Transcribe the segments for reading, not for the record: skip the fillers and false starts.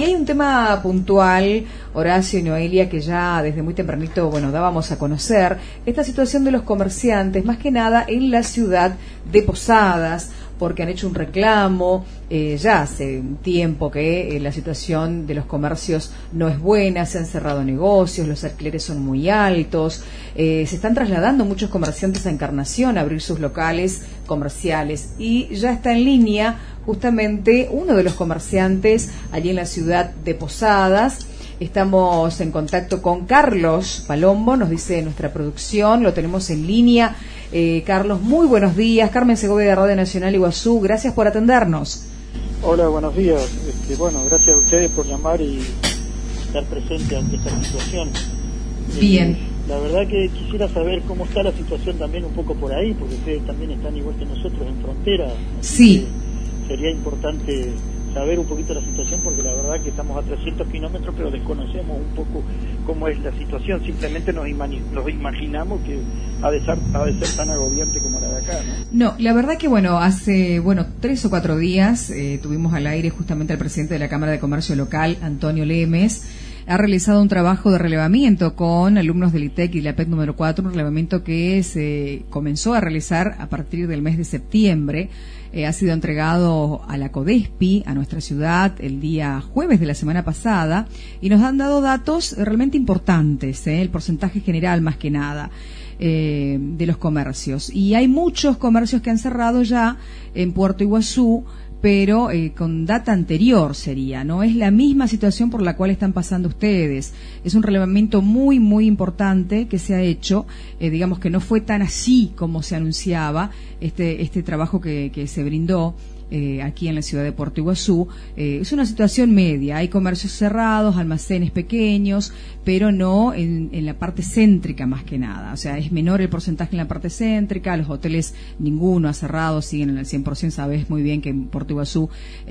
hay un tema puntual, Horacio y Noelia, que ya desde muy tempranito, dábamos a conocer, esta situación de los comerciantes, más que nada en la ciudad de Posadas, porque han hecho un reclamo, ya hace un tiempo que la situación de los comercios no es buena, se han cerrado negocios, los alquileres son muy altos, se están trasladando muchos comerciantes a Encarnación a abrir sus locales comerciales, y ya está en línea justamente uno de los comerciantes allí en la ciudad de Posadas. Estamos en contacto con Carlos Palombo, nos dice nuestra producción, lo tenemos en línea. Carlos, muy buenos días. Carmen Segovia de Radio Nacional Iguazú, gracias por atendernos. Hola, buenos días. Gracias a ustedes por llamar y estar presente ante esta situación. Bien. La verdad que quisiera saber cómo está la situación también un poco por ahí, porque ustedes también están igual que nosotros en frontera. Sí. Sería importante saber un poquito la situación, porque la verdad que estamos a 300 kilómetros, pero desconocemos un poco cómo es la situación. Simplemente nos imaginamos que ha de ser tan agobiante como la de acá, ¿no? No, la verdad que hace 3 o 4 días tuvimos al aire justamente al presidente de la Cámara de Comercio Local, Antonio Lemes. Ha realizado un trabajo de relevamiento con alumnos del ITEC y la PET número 4, un relevamiento que se comenzó a realizar a partir del mes de septiembre. Ha sido entregado a la CODESPI, a nuestra ciudad, el día jueves de la semana pasada, y nos han dado datos realmente importantes, el porcentaje general más que nada de los comercios. Y hay muchos comercios que han cerrado ya en Puerto Iguazú, pero con data anterior sería, ¿no? Es la misma situación por la cual están pasando ustedes. Es un relevamiento muy, muy importante que se ha hecho, digamos que no fue tan así como se anunciaba este trabajo que se brindó aquí en la ciudad de Puerto Iguazú. Es una situación media, hay comercios cerrados, almacenes pequeños, pero no en la parte céntrica más que nada. O sea, es menor el porcentaje en la parte céntrica, los hoteles ninguno ha cerrado, siguen en el 100%. Sabes muy bien que en Puerto Iguazú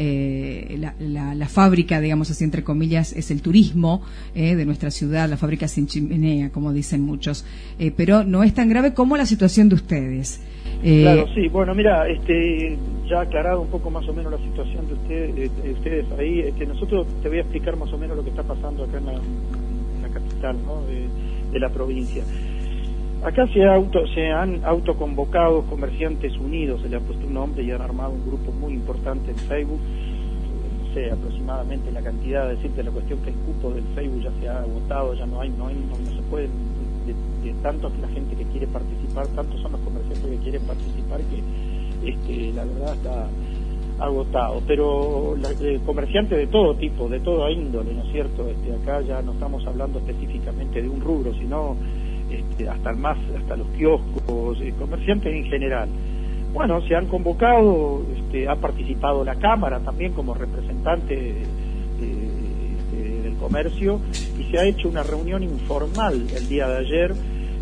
la fábrica, digamos así entre comillas, es el turismo de nuestra ciudad, la fábrica sin chimenea, como dicen muchos, pero no es tan grave como la situación de ustedes. Claro, sí. Bueno, mira, ya aclarado un poco más o menos la situación de ustedes ahí, nosotros te voy a explicar más o menos lo que está pasando acá en la capital, ¿no? de la provincia. Acá se han autoconvocado Comerciantes Unidos, se le ha puesto un nombre y han armado un grupo muy importante en Facebook. No sé aproximadamente la cantidad, decirte la cuestión que el cupo del Facebook ya se ha agotado, ya no se puede, de tanto la gente que quiere participar, tantos son los comerciantes que quieren participar que la verdad está agotado. Pero comerciantes de todo tipo, de toda índole, ¿no es cierto? Acá ya no estamos hablando específicamente de un rubro, sino hasta los kioscos, comerciantes en general. Bueno, se han convocado, ha participado la Cámara también como representante del comercio, y se ha hecho una reunión informal el día de ayer,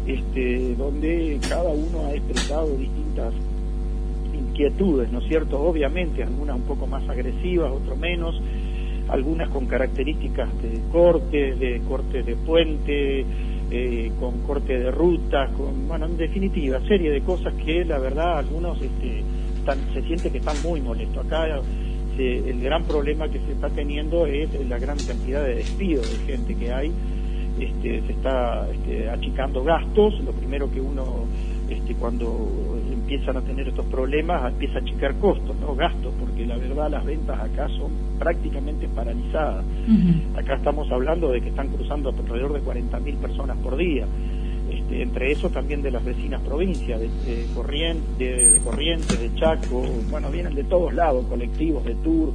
donde cada uno ha expresado distintas inquietudes, ¿no es cierto? Obviamente, algunas un poco más agresivas, otras menos, algunas con características de cortes de puente, con corte de rutas, en definitiva, serie de cosas que la verdad algunos se siente que están muy molestos. Acá el gran problema que se está teniendo es la gran cantidad de despidos de gente que hay. Se está achicando gastos. Lo primero que uno cuando empiezan a tener estos problemas empieza a achicar costos, no gastos, porque la verdad las ventas acá son prácticamente paralizadas. Uh-huh. Acá estamos hablando de que están cruzando alrededor de 40.000 personas por día, entre eso también de las vecinas provincias, de Corrientes, de Chaco, vienen de todos lados, colectivos de tour.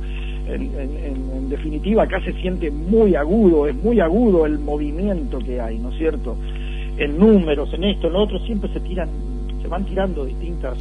En definitiva, acá se siente muy agudo, es muy agudo el movimiento que hay, ¿no es cierto? En números, en esto, en lo otro, siempre se van tirando distintas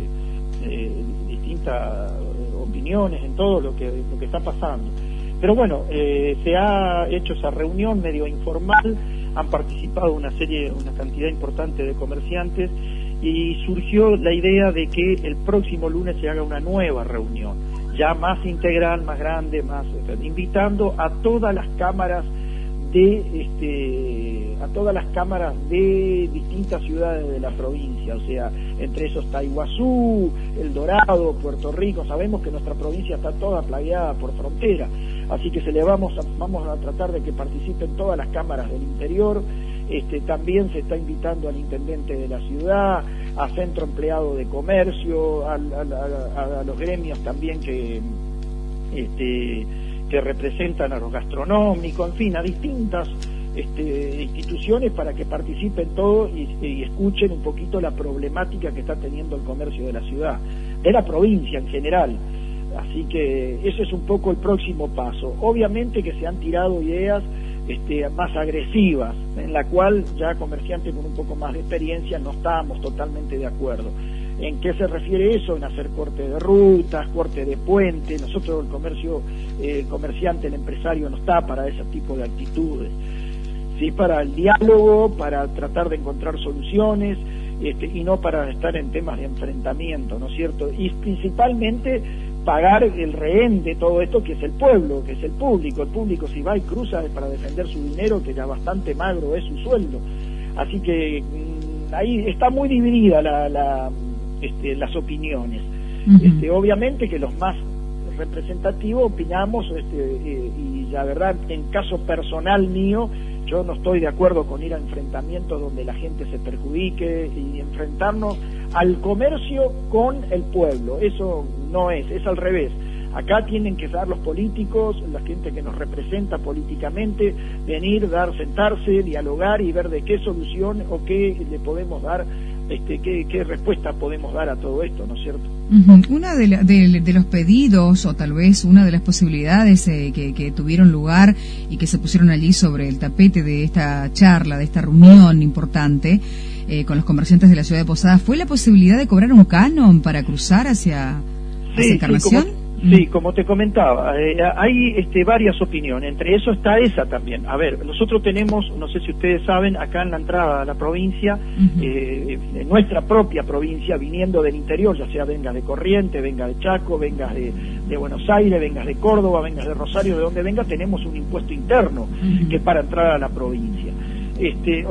opiniones en todo lo que está pasando. Pero se ha hecho esa reunión medio informal, han participado una cantidad importante de comerciantes, y surgió la idea de que el próximo lunes se haga una nueva reunión, ya más integral, más grande, invitando a todas las cámaras a todas las cámaras de distintas ciudades de la provincia, o sea, entre esos está Iguazú, El Dorado, Puerto Rico. Sabemos que nuestra provincia está toda plagueada por frontera, así que vamos a tratar de que participen todas las cámaras del interior. También se está invitando al intendente de la ciudad, a Centro Empleado de Comercio, a los gremios también que representan a los gastronómicos, en fin, a distintas instituciones para que participen todos y escuchen un poquito la problemática que está teniendo el comercio de la ciudad, de la provincia en general. Así que ese es un poco el próximo paso. Obviamente que se han tirado ideas más agresivas, en la cual ya comerciantes con un poco más de experiencia no estábamos totalmente de acuerdo. ¿En qué se refiere eso? En hacer corte de rutas, corte de puente. Nosotros, el comerciante, el empresario no está para ese tipo de actitudes. Sí, para el diálogo, para tratar de encontrar soluciones, y no para estar en temas de enfrentamiento, ¿no es cierto? Y principalmente pagar el rehén de todo esto, que es el pueblo, que es el público. El público, si va y cruza para defender su dinero, que ya bastante magro es su sueldo. Así que ahí está muy dividida las opiniones. Obviamente que los más representativos opinamos, y la verdad, en caso personal mío, yo no estoy de acuerdo con ir a enfrentamientos donde la gente se perjudique y enfrentarnos al comercio con el pueblo. Eso no es al revés. Acá tienen que estar los políticos, la gente que nos representa políticamente, venir, sentarse, dialogar y ver de qué solución o qué le podemos dar, qué respuesta podemos dar a todo esto, ¿no es cierto? Una de los pedidos, o tal vez una de las posibilidades que tuvieron lugar y que se pusieron allí sobre el tapete de esta charla, de esta reunión importante con los comerciantes de la ciudad de Posadas, fue la posibilidad de cobrar un canon para cruzar hacia Encarnación. Sí, como te comentaba, hay varias opiniones, entre eso está esa también. A ver, nosotros tenemos, no sé si ustedes saben, acá en la entrada a la provincia, en nuestra propia provincia, viniendo del interior, ya sea vengas de Corrientes, vengas de Chaco, vengas de Buenos Aires, vengas de Córdoba, vengas de Rosario, de donde venga, tenemos un impuesto interno que es para entrar a la provincia. O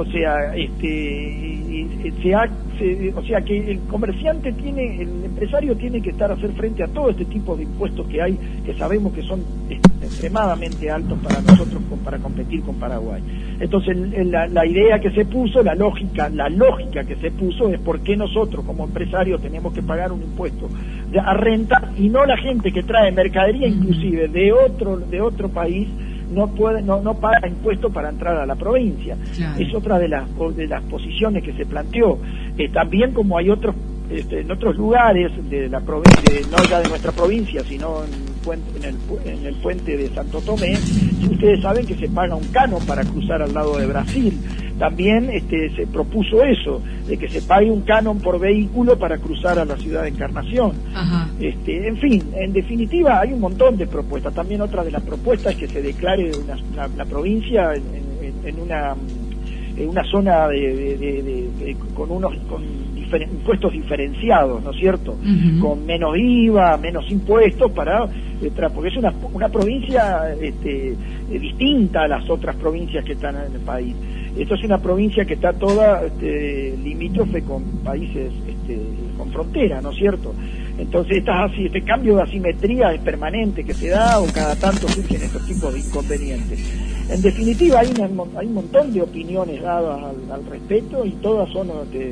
sea que el comerciante el empresario tiene que hacer frente a todo este tipo de impuestos que hay, que sabemos que son extremadamente altos para nosotros para competir con Paraguay. Entonces la idea que se puso, la lógica que se puso es por qué nosotros como empresarios tenemos que pagar un impuesto a renta y no la gente que trae mercadería inclusive de otro país no paga impuessto para entrar a la provincia. Claro. Es otra de las posiciones que se planteó. También como hay otros en otros lugares de la provincia, no ya de nuestra provincia, sino en el puente de Santo Tomé, ustedes saben que se paga un canon para cruzar al lado de Brasil. También se propuso eso, de que se pague un canon por vehículo para cruzar a la ciudad de Encarnación. Ajá. En fin, en definitiva hay un montón de propuestas. También otra de las propuestas es que se declare la provincia en una zona con impuestos diferenciados, ¿no es cierto? Uh-huh. Con menos IVA, menos impuestos porque es una provincia distinta a las otras provincias que están en el país. Esto es una provincia que está toda limítrofe con países con frontera, ¿no es cierto? Entonces este cambio de asimetría es permanente que se da, o cada tanto surgen estos tipos de inconvenientes. En definitiva hay un montón de opiniones dadas al respecto y todas son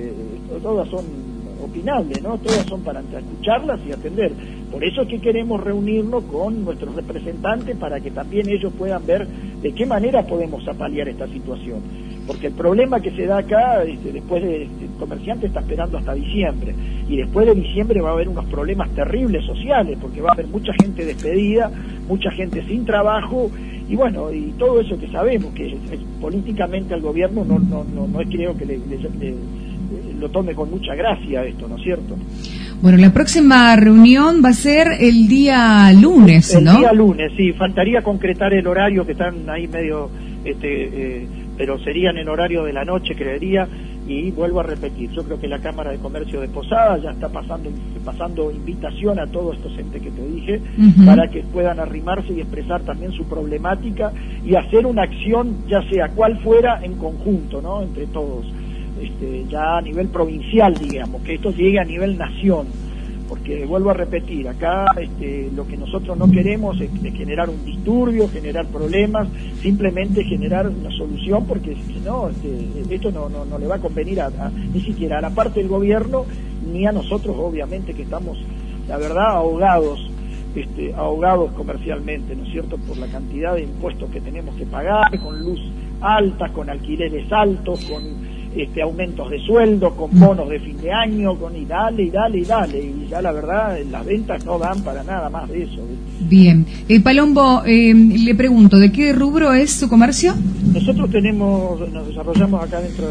opinables, ¿no? Todas son para escucharlas y atender. Por eso es que queremos reunirnos con nuestros representantes para que también ellos puedan ver de qué manera podemos paliar esta situación. Porque el problema que se da acá, después el comerciante está esperando hasta diciembre, y después de diciembre va a haber unos problemas terribles sociales, porque va a haber mucha gente despedida, mucha gente sin trabajo, y bueno, y todo eso que sabemos, que políticamente al gobierno no creo que lo tome con mucha gracia esto, ¿no es cierto? Bueno, la próxima reunión va a ser el día lunes, ¿no? El día lunes, sí, faltaría concretar el horario, que están ahí medio, pero serían en horario de la noche, creería, Y vuelvo a repetir, yo creo que la Cámara de Comercio de Posadas ya está pasando invitación a todos estos entes que te dije, para que puedan arrimarse y expresar también su problemática y hacer una acción, ya sea cual fuera, en conjunto, ¿no? Entre todos, ya a nivel provincial, digamos, que esto llegue a nivel nación. Porque vuelvo a repetir, acá lo que nosotros no queremos es generar un disturbio, generar problemas, simplemente generar una solución, porque si no, esto no le va a convenir ni siquiera a la parte del gobierno, ni a nosotros, obviamente, que estamos, la verdad, ahogados comercialmente, ¿no es cierto?, por la cantidad de impuestos que tenemos que pagar, con luz alta, con alquileres altos, con aumentos de sueldo, con bonos de fin de año, y dale, y ya la verdad las ventas no dan para nada más de eso. Bien. Palombo, le pregunto, ¿de qué rubro es su comercio? Nosotros nos desarrollamos acá dentro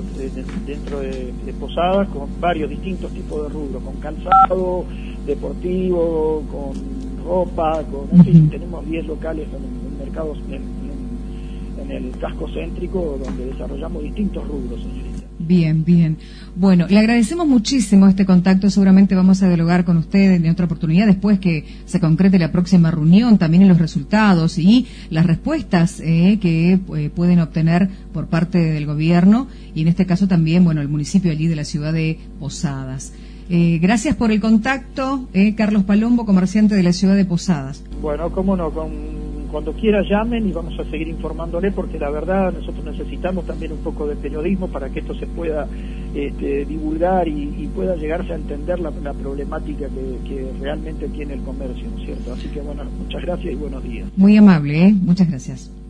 de Posadas con varios distintos tipos de rubros, con calzado, deportivo, con ropa, en fin, tenemos 10 locales en mercados en el casco céntrico, donde desarrollamos distintos rubros, señorita. Bien, bien. Bueno, le agradecemos muchísimo este contacto. Seguramente vamos a dialogar con usted en otra oportunidad después que se concrete la próxima reunión, también en los resultados y las respuestas que pueden obtener por parte del gobierno y en este caso también, bueno, el municipio allí de la ciudad de Posadas. Gracias por el contacto, Carlos Palombo, comerciante de la ciudad de Posadas. Bueno, cómo no, cuando quiera llamen y vamos a seguir informándole, porque la verdad nosotros necesitamos también un poco de periodismo para que esto se pueda divulgar y pueda llegarse a entender la problemática que realmente tiene el comercio, ¿no es cierto? Así que bueno, muchas gracias y buenos días. Muy amable, muchas gracias.